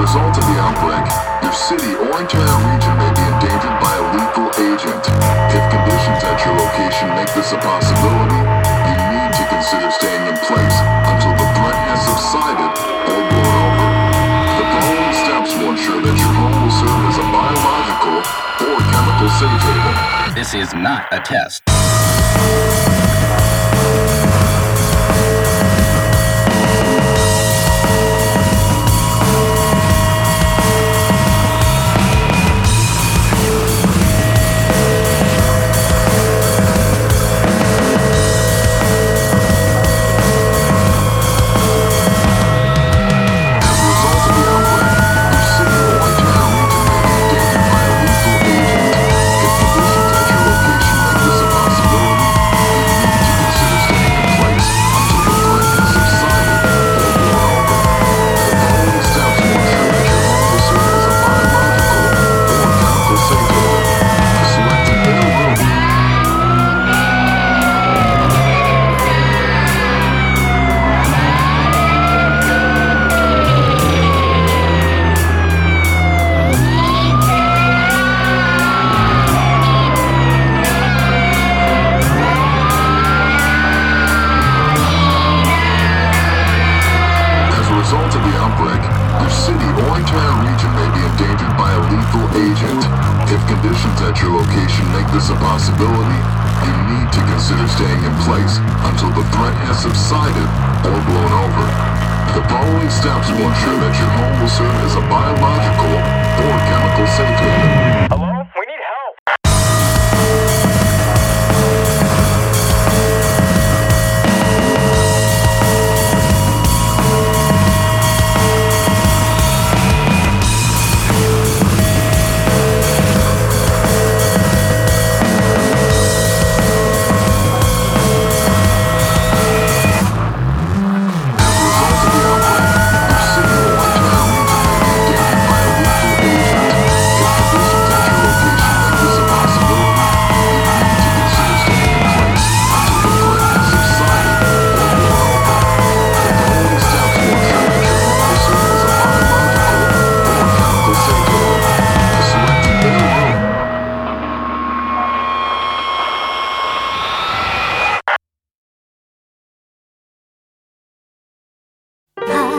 result of the outbreak, your city or entire region may be endangered by a lethal agent. If conditions at your location make this a possibility, you need to consider staying in place until the threat has subsided or blown over. The following steps will ensure that your home will serve as a biological or chemical safe haven. This is not a test. If conditions at your location make this a possibility, you need to consider staying in place until the threat has subsided or blown over. The following steps will ensure that your home will serve as a biological or chemical safe haven.